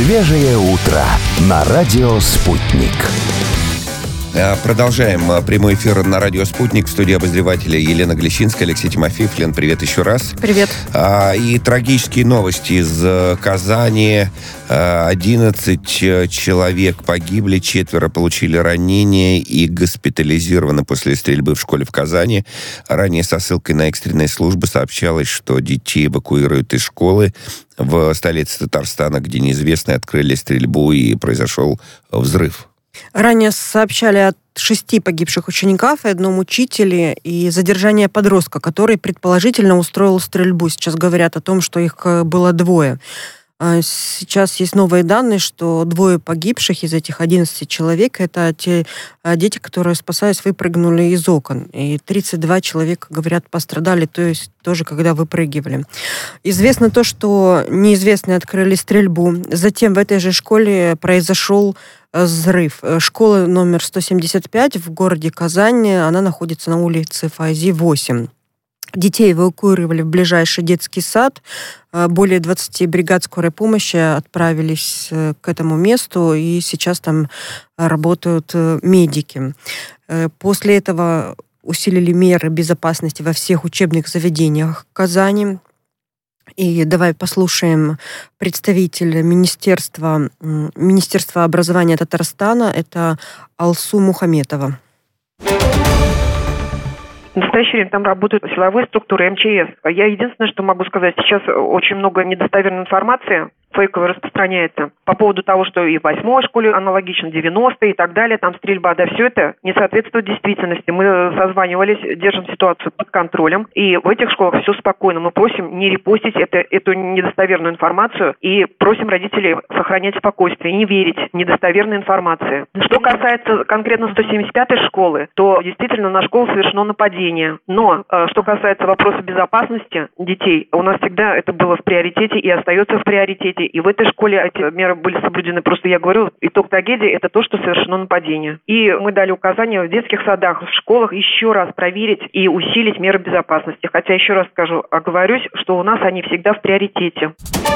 Свежее утро на радио «Спутник». Продолжаем прямой эфир на радио «Спутник». В студии обозревателя Елена Глещинская, Алексей Тимофеев. Лен, привет еще раз. Привет. И трагические новости из Казани. 11 человек погибли, 4 получили ранения и госпитализированы после стрельбы в школе в Казани. Ранее со ссылкой на экстренные службы сообщалось, что детей эвакуируют из школы в столице Татарстана, где неизвестные открыли стрельбу и произошел взрыв. Ранее сообщали о 6 погибших учениках и 1 учителе и задержание подростка, который предположительно устроил стрельбу. Сейчас говорят о том, что их было 2. Сейчас есть новые данные, что 2 погибших из этих 11 человек — это те дети, которые, спасаясь, выпрыгнули из окон. И 32 человека, говорят, пострадали, то есть тоже когда выпрыгивали. Известно то, что неизвестные открыли стрельбу. Затем в этой же школе произошел взрыв. Школа номер 175 в городе Казани, она находится на улице Файзи, 8. Детей эвакуировали в ближайший детский сад. Более 20 бригад скорой помощи отправились к этому месту, и сейчас там работают медики. После этого усилили меры безопасности во всех учебных заведениях Казани. И давай послушаем представителя Министерства образования Татарстана, это Алсу Мухаметова. В настоящее время там работают силовые структуры МЧС. Я единственное, что могу сказать, сейчас очень много недостоверной информации фейково распространяется по поводу того, что и в 8-й школе аналогично, 90-е и так далее, там стрельба, да, все это не соответствует действительности. Мы созванивались, держим ситуацию под контролем, и в этих школах все спокойно. Мы просим не репостить эту недостоверную информацию и просим родителей сохранять спокойствие, не верить недостоверной информации. Что касается конкретно 175-й школы, то действительно на школу совершено нападение. Но что касается вопроса безопасности детей, у нас всегда это было в приоритете и остается в приоритете. И в этой школе эти меры были соблюдены. Просто я говорю, итог трагедии – это то, что совершено нападение. И мы дали указание в детских садах, в школах еще раз проверить и усилить меры безопасности. Хотя, еще раз скажу, оговорюсь, что у нас они всегда в приоритете.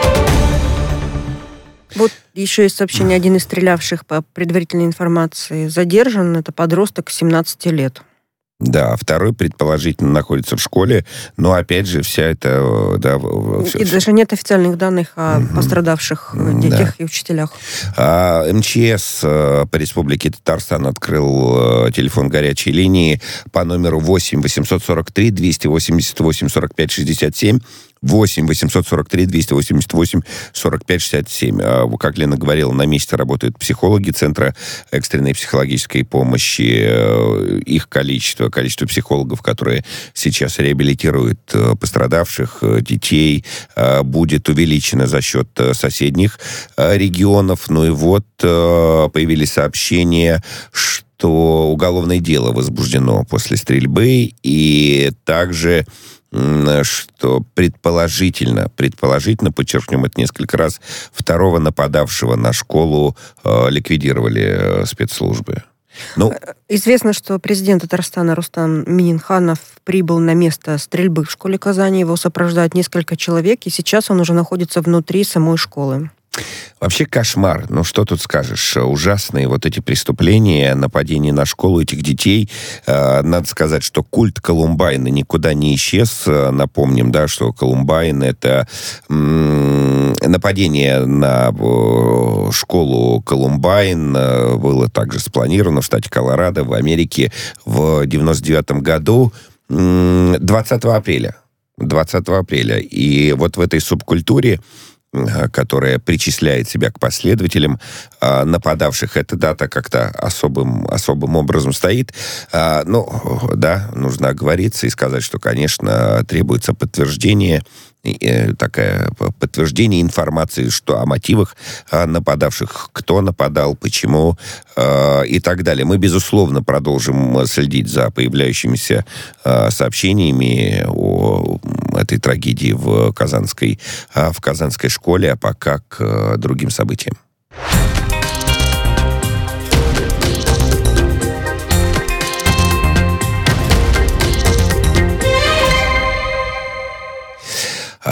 Вот еще есть сообщение: один из стрелявших, по предварительной информации, задержан. Это подросток 17 лет. Да, 2 предположительно находится в школе, но опять же вся эта... Да, и даже нет официальных данных о пострадавших детях и учителях. МЧС по Республике Татарстан открыл телефон горячей линии по номеру 8 843 288 45 67. 8 843 288 45 67. Как Лена говорила, на месте работают психологи Центра экстренной психологической помощи. Их количество психологов, которые сейчас реабилитируют пострадавших детей, будет увеличено за счет соседних регионов. Ну и вот появились сообщения, что уголовное дело возбуждено после стрельбы, и также что предположительно, подчеркнем это несколько раз, 2 нападавшего на школу ликвидировали спецслужбы. Известно, что президент Татарстана Рустам Минниханов прибыл на место стрельбы в школе Казани. Его сопровождают несколько человек, и сейчас он уже находится внутри самой школы. Вообще кошмар. Ну, что тут скажешь? Ужасные вот эти преступления, нападения на школу этих детей. Надо сказать, что культ Колумбайна никуда не исчез. Напомним, да, что Колумбайн — это нападение на школу Колумбайн было также спланировано в штате Колорадо, в Америке, в 99 году, 20 апреля. И вот в этой субкультуре, которая причисляет себя к последователям нападавших, эта дата как-то особым образом стоит. Нужно оговориться и сказать, что, конечно, требуется подтверждение информации, что о мотивах нападавших, кто нападал, почему и так далее. Мы, безусловно, продолжим следить за появляющимися сообщениями о этой трагедии в казанской школе, а пока к другим событиям.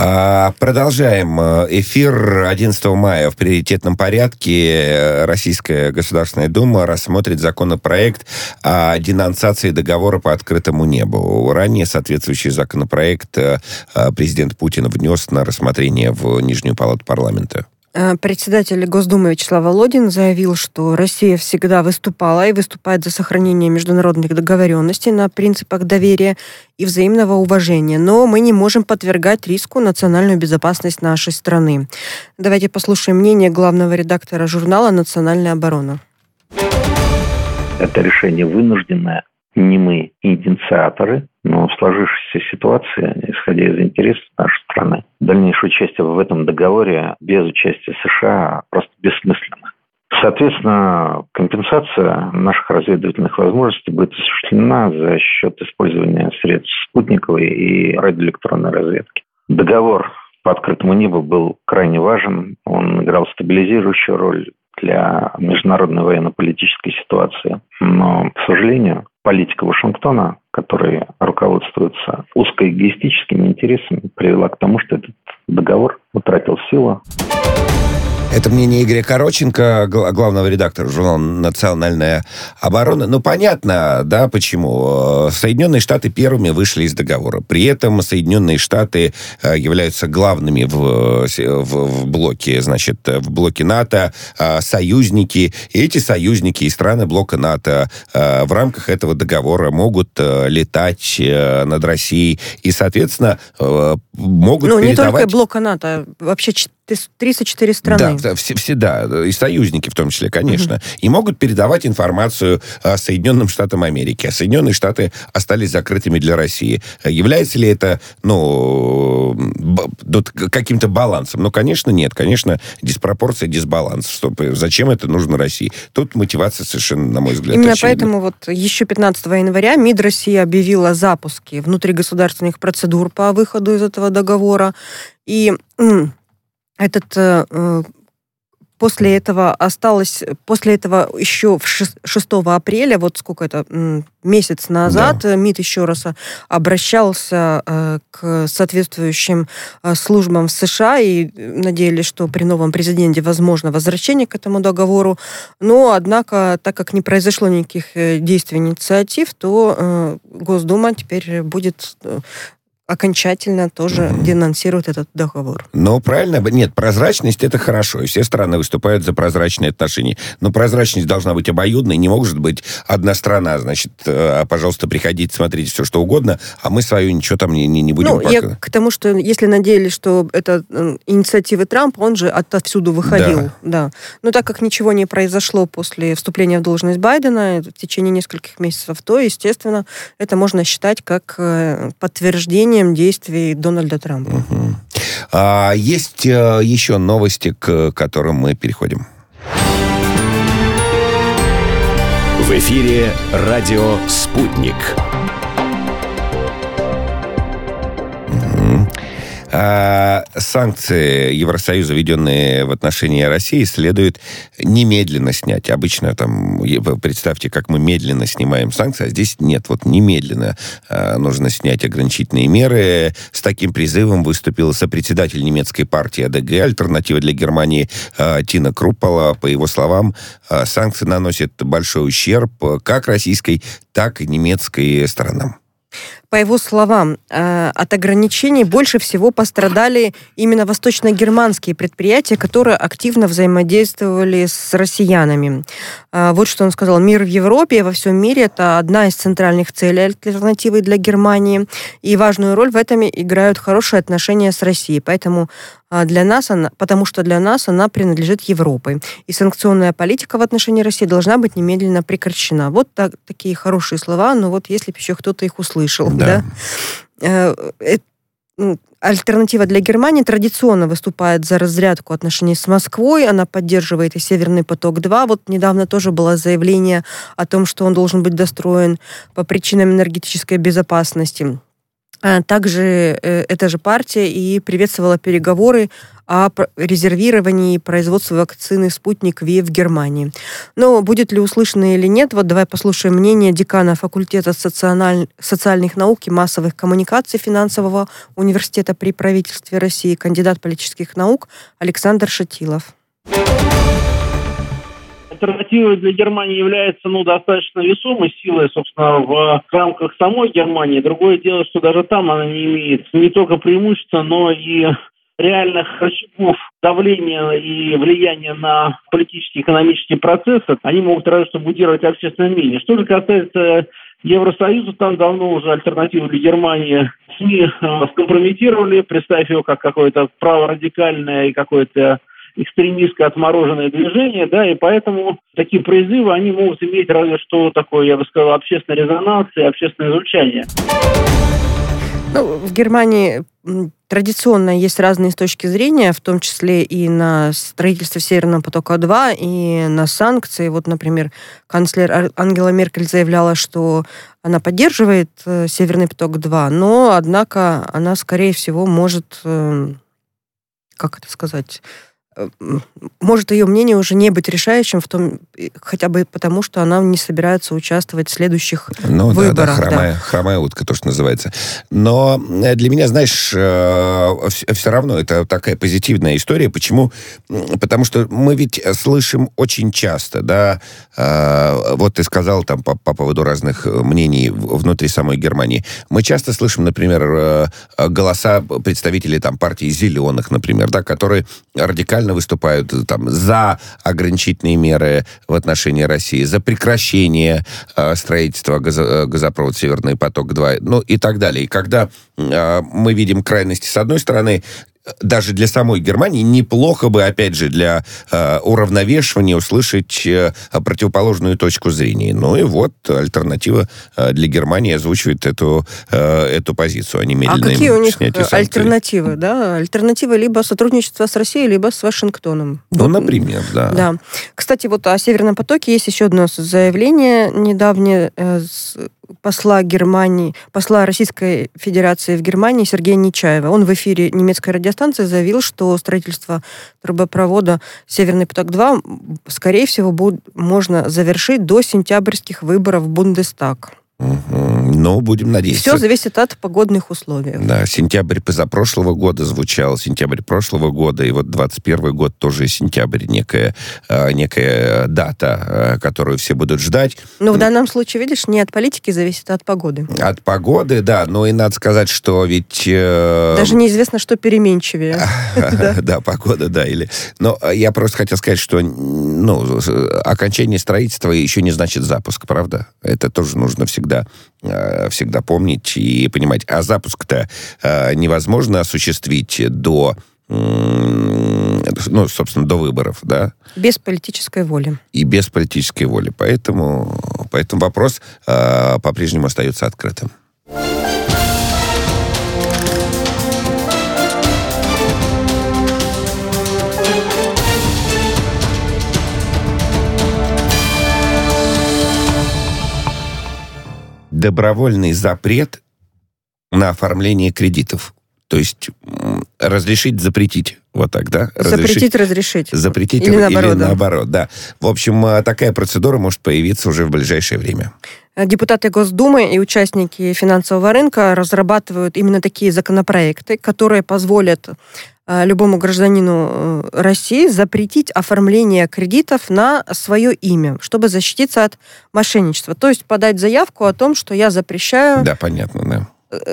Продолжаем эфир. 11 мая в приоритетном порядке Российская Государственная Дума рассмотрит законопроект о денонсации договора по открытому небу. Ранее соответствующий законопроект президент Путин внес на рассмотрение в Нижнюю палату парламента. Председатель Госдумы Вячеслав Володин заявил, что Россия всегда выступала и выступает за сохранение международных договоренностей на принципах доверия и взаимного уважения, но мы не можем подвергать риску национальную безопасность нашей страны. Давайте послушаем мнение главного редактора журнала «Национальная оборона». Это решение вынужденное. Не мы инициаторы, но в сложившейся ситуации, исходя из интересов нашей страны, дальнейшее участие в этом договоре без участия США просто бессмысленно. Соответственно, компенсация наших разведывательных возможностей будет осуществлена за счет использования средств спутниковой и радиоэлектронной разведки. Договор по открытому небу был крайне важен, он играл стабилизирующую роль для международной военно-политической ситуации. Но, к сожалению, политика Вашингтона, которая руководствуется узкоэгоистическими интересами, привела к тому, что этот договор утратил силу. Это мнение Игоря Короченко, главного редактора журнала «Национальная оборона». Ну, понятно, да, почему. Соединенные Штаты первыми вышли из договора. При этом Соединенные Штаты являются главными в блоке, значит, в блоке НАТО, союзники. И эти союзники и страны блока НАТО в рамках этого договора могут летать над Россией и, соответственно, могут передавать... не только блока НАТО, вообще 34 страны. Да, все, да, и союзники в том числе, конечно. И могут передавать информацию Соединенным Штатам Америки. А Соединенные Штаты остались закрытыми для России. Является ли это, каким-то балансом? Ну, конечно, нет. Конечно, диспропорция, дисбаланс. Зачем это нужно России? Тут мотивация совершенно, на мой взгляд, именно очевидна. поэтому еще 15 января МИД России объявила о запуске внутригосударственных процедур по выходу из этого договора. И после этого еще 6 апреля, вот сколько это, месяц назад, да, МИД еще раз обращался к соответствующим службам в США и надеялись, что при новом президенте возможно возвращение к этому договору. Но, однако, так как не произошло никаких действий, инициатив, то Госдума теперь будет... окончательно тоже денонсирует этот договор. Но правильно, нет, прозрачность это хорошо, и все страны выступают за прозрачные отношения. Но прозрачность должна быть обоюдной, не может быть одна страна, значит, пожалуйста, приходите, смотрите все, что угодно, а мы свою ничего там не будем показывать. Я к тому, что если надеялись, что это инициативы Трампа, он же отовсюду выходил. Да. Но так как ничего не произошло после вступления в должность Байдена в течение нескольких месяцев, то, естественно, это можно считать как подтверждение действий Дональда Трампа. Есть еще новости, к которым мы переходим. В эфире радио «Спутник». Санкции Евросоюза, введенные в отношении России, следует немедленно снять. Обычно представьте, как мы медленно снимаем санкции, а здесь нет. Вот немедленно нужно снять ограничительные меры. С таким призывом выступил сопредседатель немецкой партии АДГ «Альтернатива для Германии» Тина Круппала. По его словам, санкции наносят большой ущерб как российской, так и немецкой сторонам. По его словам, от ограничений больше всего пострадали именно восточно-германские предприятия, которые активно взаимодействовали с россиянами. Вот что он сказал. Мир в Европе и во всем мире – это одна из центральных целей альтернативы для Германии. И важную роль в этом играют хорошие отношения с Россией. Потому что для нас она принадлежит Европе. И санкционная политика в отношении России должна быть немедленно прекращена. Вот такие хорошие слова, но вот если бы еще кто-то их услышал. Да. Альтернатива для Германии традиционно выступает за разрядку отношений с Москвой. Она поддерживает и «Северный поток-2». Вот недавно тоже было заявление о том, что он должен быть достроен по причинам энергетической безопасности. Также эта же партия и приветствовала переговоры о резервировании производства вакцины «Спутник Ви» в Германии. Но будет ли услышано или нет, вот давай послушаем мнение декана факультета социальных наук и массовых коммуникаций финансового университета при правительстве России, кандидат политических наук Александр Шатилов. Альтернативой для Германии является достаточно весомой силой, собственно, в рамках самой Германии. Другое дело, что даже там она не имеет не только преимущества, но и реальных рычагов давления и влияния на политические и экономические процессы. Они могут разве что будировать общественное мнение. Что же касается Евросоюза, там давно уже альтернативу для Германии СМИ скомпрометировали, представив его как какое-то праворадикальное и какое-то экстремистское отмороженное движение, да, и поэтому такие призывы, они могут иметь разве что такое, я бы сказал, общественный резонанс и общественное звучание. В Германии традиционно есть разные точки зрения, в том числе и на строительство Северного потока-2, и на санкции. Вот, например, канцлер Ангела Меркель заявляла, что она поддерживает Северный поток-2, но, однако, она, скорее всего, может, может ее мнение уже не быть решающим, хотя бы потому, что она не собирается участвовать в следующих выборах. Хромая утка, то, что называется. Но для меня, знаешь, все равно это такая позитивная история. Почему? Потому что мы ведь слышим очень часто, да, вот ты сказал там по поводу разных мнений внутри самой Германии. Мы часто слышим, например, голоса представителей там партии «Зеленых», например, да, которые радикально выступают там за ограничительные меры в отношении России, за прекращение строительства газопровода «Северный поток-2», и так далее. И когда мы видим крайности с одной стороны, даже для самой Германии неплохо бы, опять же, для уравновешивания услышать противоположную точку зрения. Ну и вот альтернатива для Германии озвучивает эту позицию. Они медленно какие у них альтернативы? Да? Альтернатива либо сотрудничество с Россией, либо с Вашингтоном. Например, да. Да. Кстати, вот о Северном потоке есть еще одно заявление недавнее посла Российской Федерации в Германии Сергея Нечаева. Он в эфире немецкой радиостанции заявил, что строительство трубопровода «Северный поток-2» скорее всего можно завершить до сентябрьских выборов в Бундестаг. Но будем надеяться. Все зависит от погодных условий. Да, сентябрь позапрошлого года звучал, сентябрь прошлого года, и вот 21 год тоже сентябрь, некая дата, которую все будут ждать. Но в данном случае, видишь, не от политики зависит, а от погоды. От погоды, да, но и надо сказать, что ведь... Даже неизвестно, что переменчивее. Да, погода, да. Но я просто хотел сказать, что окончание строительства еще не значит запуск, правда? Это тоже нужно всегда помнить и понимать. А запуск-то невозможно осуществить до выборов, да? Без политической воли. И без политической воли. Поэтому вопрос по-прежнему остается открытым. Добровольный запрет на оформление кредитов. То есть разрешить, запретить. Вот так, да? Запретить, разрешить. Запретить или наоборот, да. В общем, такая процедура может появиться уже в ближайшее время. Депутаты Госдумы и участники финансового рынка разрабатывают именно такие законопроекты, которые позволят любому гражданину России запретить оформление кредитов на свое имя, чтобы защититься от мошенничества. То есть подать заявку о том, что я запрещаю... Да, понятно, да.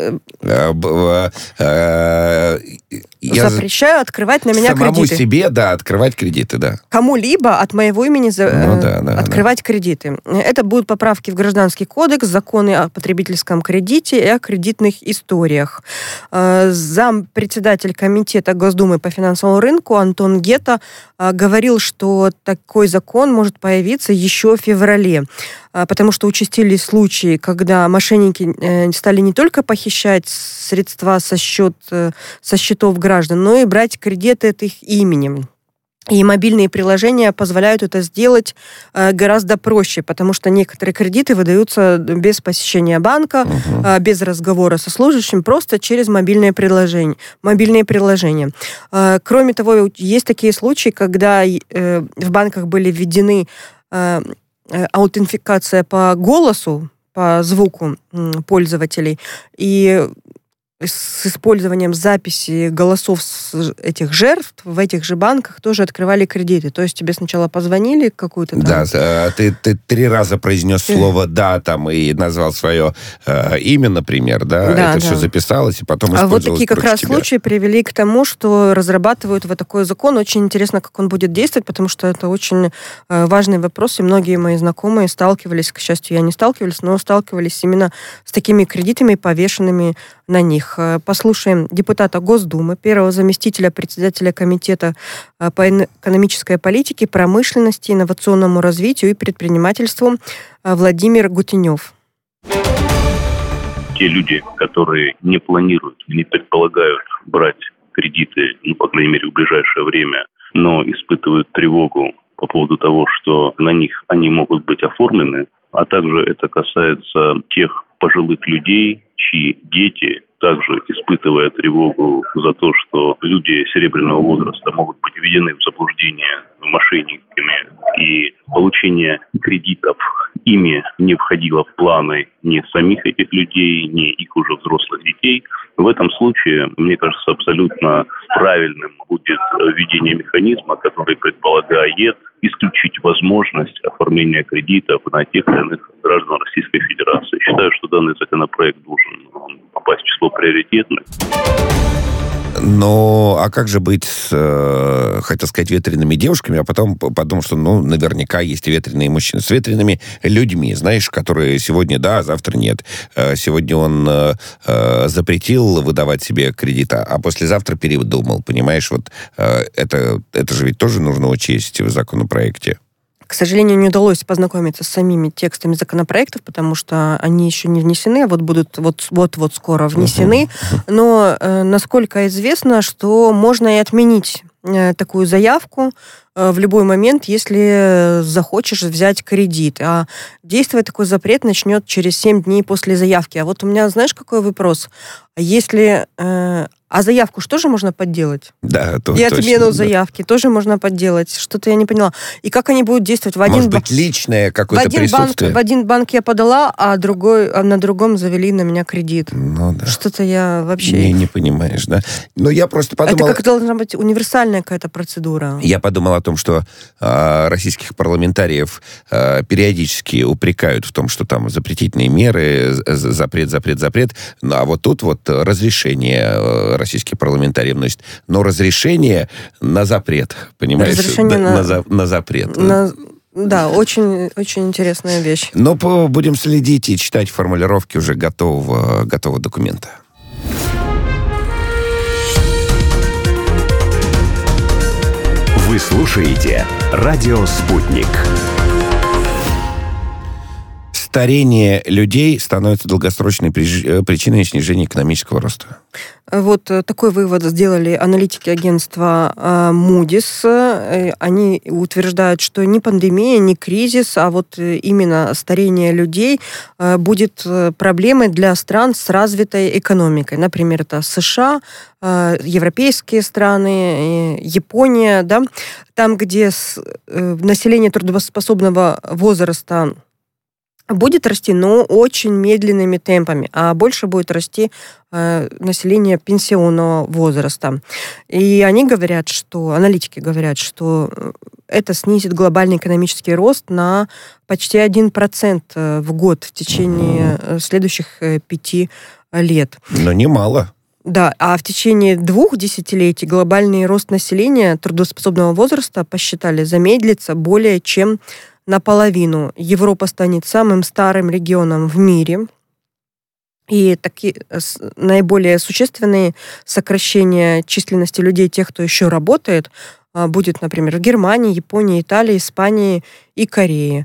Запрещаю открывать на меня самому кредиты. Себе, да, открывать кредиты, да. Кому-либо от моего имени открывать кредиты. Это будут поправки в Гражданский кодекс, законы о потребительском кредите и о кредитных историях. Зампредседатель комитета Госдумы по финансовому рынку Антон Гетта говорил, что такой закон может появиться еще в феврале, потому что участились случаи, когда мошенники стали не только похищать средства со счетов граждан, но и брать кредиты от их именем. И мобильные приложения позволяют это сделать гораздо проще, потому что некоторые кредиты выдаются без посещения банка, без разговора со служащим, просто через мобильные приложения. Кроме того, есть такие случаи, когда в банках были введены аутентификация по голосу, по звуку пользователей, и с использованием записи голосов этих жертв в этих же банках тоже открывали кредиты. То есть тебе сначала позвонили какую-то там... Да, ты 3 раза произнес слово «да» там и назвал свое имя, например, да? Это все записалось и потом использовалось. А вот такие как раз случаи привели к тому, что разрабатывают вот такой закон. Очень интересно, как он будет действовать, потому что это очень важный вопрос, и многие мои знакомые сталкивались, к счастью, я не сталкивались, но сталкивались именно с такими кредитами, повешенными на них. Послушаем депутата Госдумы, первого заместителя председателя Комитета по экономической политике, промышленности, инновационному развитию и предпринимательству Владимир Гутенев. Те люди, которые не планируют, не предполагают брать кредиты, по крайней мере, в ближайшее время, но испытывают тревогу по поводу того, что на них они могут быть оформлены, а также это касается тех пожилых людей, чьи дети, также испытывая тревогу за то, что люди серебряного возраста могут быть введены в заблуждение мошенниками, и получение кредитов ими не входило в планы ни самих этих людей, ни их уже взрослых детей. В этом случае, мне кажется, абсолютно правильным будет введение механизма, который предполагает исключить возможность оформления кредитов на тех или иных граждан Российской Федерации. Считаю, что данный законопроект должен попасть в число приоритетных. Но, а как же быть с, хотел сказать, ветреными девушками, а потом подумал, что, наверняка есть и ветреные мужчины. С ветреными людьми, знаешь, которые сегодня да, а завтра нет. Сегодня он запретил выдавать себе кредита, а послезавтра передумал, понимаешь? Вот это же ведь тоже нужно учесть в законопроекте. К сожалению, не удалось познакомиться с самими текстами законопроектов, потому что они еще не внесены, а вот будут вот скоро внесены. Но насколько известно, что можно и отменить такую заявку в любой момент, если захочешь взять кредит. А действовать такой запрет начнет через 7 дней после заявки. А вот у меня, знаешь, какой вопрос? Если... А заявку что же можно подделать? Да, и отмену заявки тоже можно подделать. Что-то я не поняла. И как они будут действовать? Может быть, личное какое-то присутствие? В один банк я подала, а на другом завели на меня кредит. Да. Что-то я вообще... Не понимаешь, да? Но я просто подумал... Это как должна быть универсальная какая-то процедура. Я подумал о том, что российских парламентариев периодически упрекают в том, что там запретительные меры, запрет. Ну, а вот тут вот разрешение российские парламентарии вносят. Но разрешение на запрет, понимаешь? Разрешение на запрет. Да, очень, очень интересная вещь. Но будем следить и читать формулировки уже готового документа. Вы слушаете «Радио Спутник». Старение людей становится долгосрочной причиной снижения экономического роста. Вот такой вывод сделали аналитики агентства Moody's. Они утверждают, что ни пандемия, ни кризис, а вот именно старение людей будет проблемой для стран с развитой экономикой. Например, это США, европейские страны, Япония, да, там, где население трудоспособного возраста будет расти, но очень медленными темпами, а больше будет расти население пенсионного возраста. И аналитики говорят, что это снизит глобальный экономический рост на почти 1% в год в течение следующих 5 лет. Но немало. Да, а в течение 2 десятилетий глобальный рост населения трудоспособного возраста, посчитали, замедлится более чем наполовину. Европа станет самым старым регионом в мире. И такие наиболее существенные сокращения численности людей, тех, кто еще работает, будет, например, в Германии, Японии, Италии, Испании и Корее.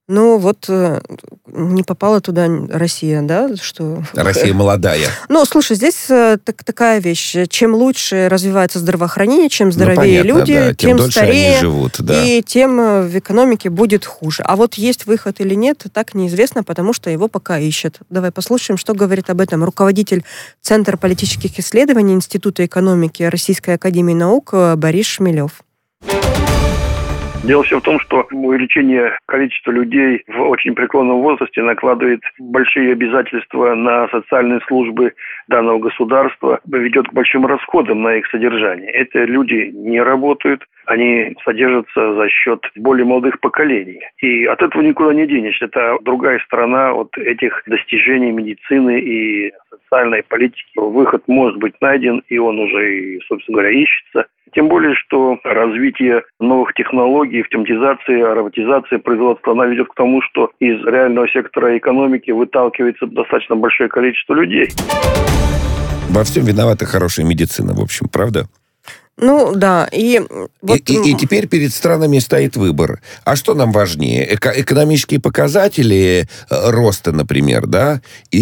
Ну, вот не попала туда Россия, да? Что... Россия молодая. Ну, слушай, здесь такая вещь. Чем лучше развивается здравоохранение, чем здоровее понятно, люди, да, тем дольше старее, они живут, да. и тем в экономике будет хуже. А вот есть выход или нет, так неизвестно, потому что его пока ищут. Давай послушаем, что говорит об этом руководитель Центра политических исследований Института экономики Российской академии наук Борис Шмелев. Дело все в том, что увеличение количества людей в очень преклонном возрасте накладывает большие обязательства на социальные службы данного государства, ведет к большим расходам на их содержание. Эти люди не работают, они содержатся за счет более молодых поколений. И от этого никуда не денешься. Это другая сторона вот этих достижений медицины и социальной политики. Выход может быть найден, и он уже, собственно говоря, ищется. Тем более, что развитие новых технологий, автоматизация, роботизация производства, она ведет к тому, что из реального сектора экономики выталкивается достаточно большое количество людей. Во всем виновата хорошая медицина, в общем, правда? Ну, да. И теперь перед странами стоит выбор. А что нам важнее? Экономические показатели роста, например, да?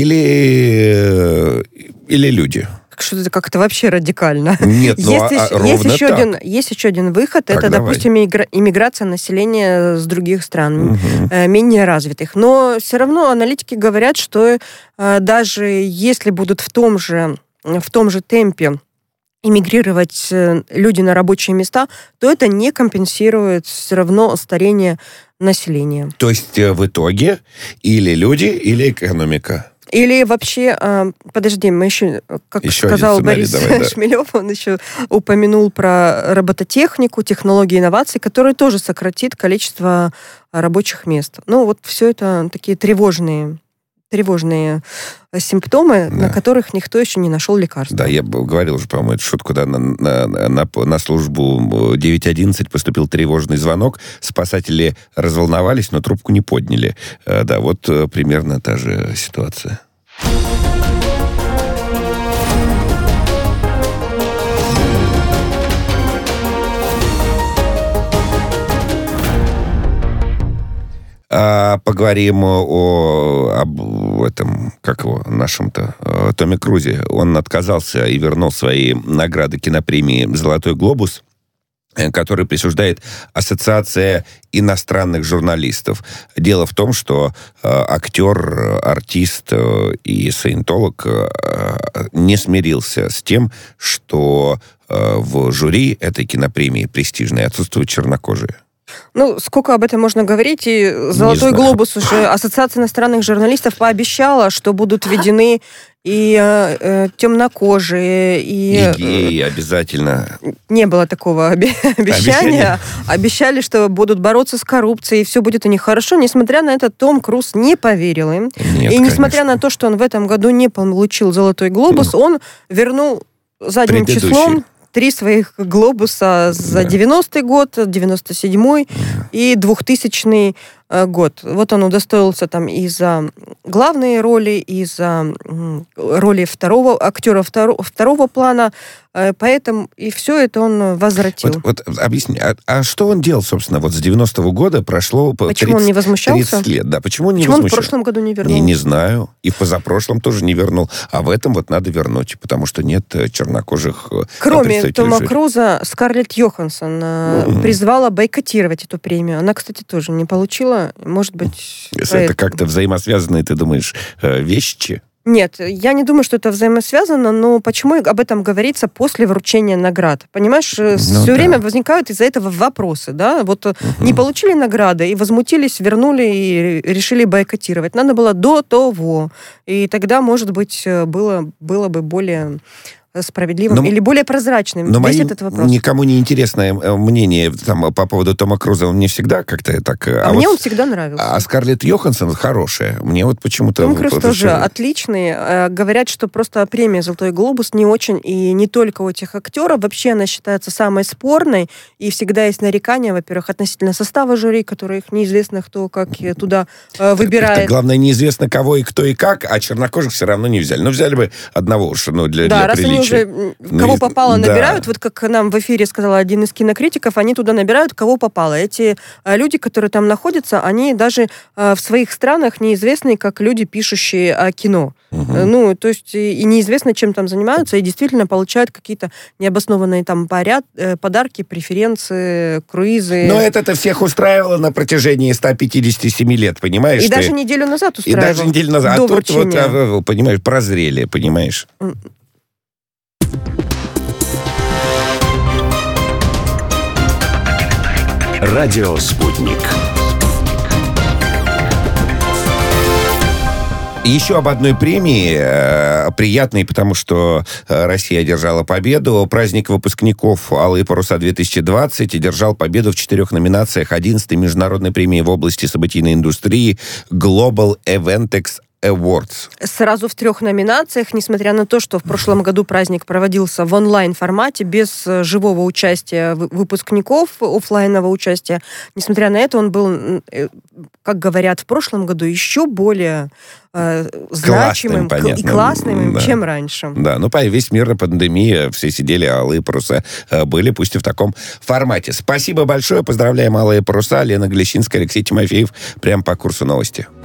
Или люди? Что это как-то вообще радикально. Нет, ну есть еще один выход. Так, это, давай. допустим, иммиграция населения с других стран, менее развитых. Но все равно аналитики говорят, что даже если будут в том же темпе эмигрировать люди на рабочие места, то это не компенсирует все равно старение населения. То есть в итоге или люди, или экономика? Или вообще, подожди, мы еще сказал Борис Шмелев, он еще упомянул про робототехнику, технологии инноваций, которые тоже сократит количество рабочих мест. Ну, вот все это такие тревожные симптомы, да, на которых никто еще не нашел лекарства. Да, я говорил уже, по-моему, эту шутку, да, на службу 911 поступил тревожный звонок, спасатели разволновались, но трубку не подняли. Да, вот примерно та же ситуация. Поговорим об этом, нашем-то Томе Крузе. Он отказался и вернул свои награды кинопремии «Золотой глобус», который присуждает Ассоциация иностранных журналистов. Дело в том, что актер, артист и саентолог не смирился с тем, что в жюри этой кинопремии престижной отсутствуют чернокожие. Ну, сколько об этом можно говорить, и «Золотой глобус» уже Ассоциация иностранных журналистов пообещала, что будут введены и темнокожие, и геи обязательно. Не было такого обещания. Обещали, что будут бороться с коррупцией, и все будет у них хорошо. Несмотря на это, Том Круз не поверил им. Нет, и несмотря на то, что он в этом году не получил «Золотой глобус», он вернул задним числом 3 своих глобуса за 90-й год, 97-й и 2000-й год. Вот он удостоился там и за главные роли, и за роли актера второго плана. Поэтому и все это он возвратил. Вот объясни, а что он делал, собственно, вот с 90-го года прошло 30 он не возмущался? 30 лет. Да, почему он не возмущался? Почему он в прошлом году не вернул? Не знаю. И в позапрошлом тоже не вернул. А в этом вот надо вернуть, потому что нет чернокожих Кроме Тома Круза, Скарлетт Йоханссон призвала бойкотировать эту премию. Она, кстати, тоже не получила. Может быть... Это как-то взаимосвязанные, ты думаешь, вещи? Нет, я не думаю, что это взаимосвязано, но почему об этом говорится после вручения наград? Понимаешь, все время возникают из-за этого вопросы, да? Вот не получили награды и возмутились, вернули и решили бойкотировать. Надо было до того. И тогда, может быть, было бы более справедливым или более прозрачным. Но весь этот вопрос. Никому не интересное мнение там, по поводу Тома Круза. Он мне всегда как-то так... мне он всегда нравился. А Скарлетт Йоханссон хорошая. Мне вот почему-то... Том Круз тоже отличный. Говорят, что просто премия «Золотой глобус» не очень, и не только у этих актеров. Вообще она считается самой спорной, и всегда есть нарекания, во-первых, относительно состава жюри, которых неизвестно кто как туда выбирает. Это, главное, неизвестно кого и кто и как, а чернокожих все равно не взяли. Ну, взяли бы одного уж, для приличия. уже кого попало набирают. Вот как нам в эфире сказал один из кинокритиков, они туда набирают кого попало. Эти люди, которые там находятся, они даже в своих странах неизвестны как люди, пишущие о кино. Ну, то есть и неизвестно, чем там занимаются, и действительно получают какие-то необоснованные там подарки, преференции, круизы. Но это всех устраивало на протяжении 157 лет, понимаешь? И даже неделю назад устраивало. И даже неделю назад. До а тут вручения. вот, понимаешь, прозрели, понимаешь? Радио «Спутник». Еще об одной премии, приятной, потому что Россия одержала победу. Праздник выпускников «Алые паруса-2020» одержал победу в 4 номинациях 11-й международной премии в области событийной индустрии Global Eventex Awards. Сразу в 3 номинациях, несмотря на то, что в прошлом году праздник проводился в онлайн-формате, без живого участия выпускников, офлайнового участия. Несмотря на это, он был, как говорят, в прошлом году еще более значимым и классным, чем раньше. Да, ну, весь мир на пандемии, все сидели, «Алые паруса» были, пусть и в таком формате. Спасибо большое, поздравляем «Алые паруса». Лена Глещинская, Алексей Тимофеев, прямо по курсу новости.